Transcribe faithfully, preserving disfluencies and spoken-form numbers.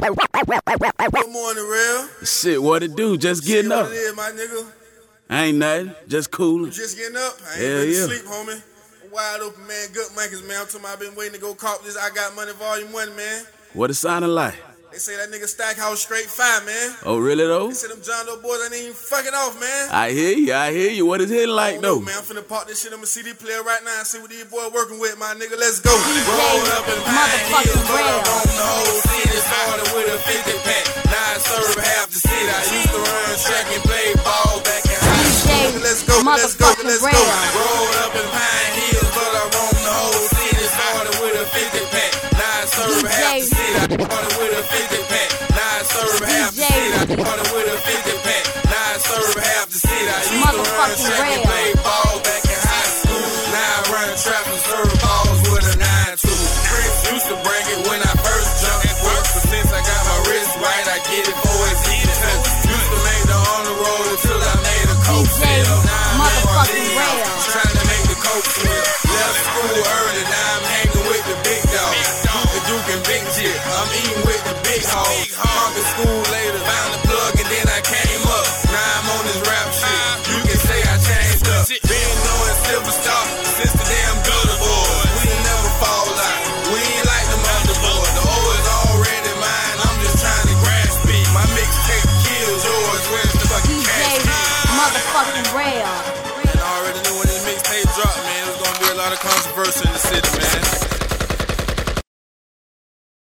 Good morning, real. Shit, what it do? Just getting Shit, up. what it is, my nigga? Ain't nothing. Just coolin'. Just getting up? I ain't Hell ready yeah. to sleep, homie. Wide open, man. Good monkeys, man. I'm talking about I've been waiting to go cop this I Got Money Volume one, man. What it sounding like? They say that nigga Stackhouse straight fire, man. Oh, really though? They say them John Doe boys ain't even fucking off, man. I hear you. I hear you. What is hitting I like don't know, though? man. I'm finna pop this shit on my C D player right now and see what these boys working with, my nigga. Let's go. Roll up in Pine Hills, but I roam the whole city. Started with a fifty pack. Now I serve half the city. I used to run track and play ball back in high school. Let's go, let's go, let's go. Roll up in Pine Hills, but I roam the whole city. Started with a fifty pack. Now I serve half the city. I started with a fifty pack. Now I serve half the city. I started with a fifty pack. Now I serve half the city. I used to run track and play ball back in high school. Now I run trap and serve balls with a nine two. Chris used to bring it when I first jumped at work, but since I got my wrist right, I get it for it's easy. Used to make the on the road until I made a coke sale. Now I'm on trying to make the coke sale. Left school early, now I'm hanging with the big dog. Duke and Duke and Big Jit, I'm eating with the big hogs. Conquered school later, found the plug and then I came up. Now I'm on this rap shit, you can say I changed up. Been knowing Silver Star since the damn Gutter Boys. We ain't never fall out, we ain't like them other boys. The O is already mine, I'm just trying to grasp it. My mixtape kills yours, where's the fucking cash? Motherfucking real. And I already knew when this mixtape dropped, man, it was gonna be a lot of controversy in the city, man.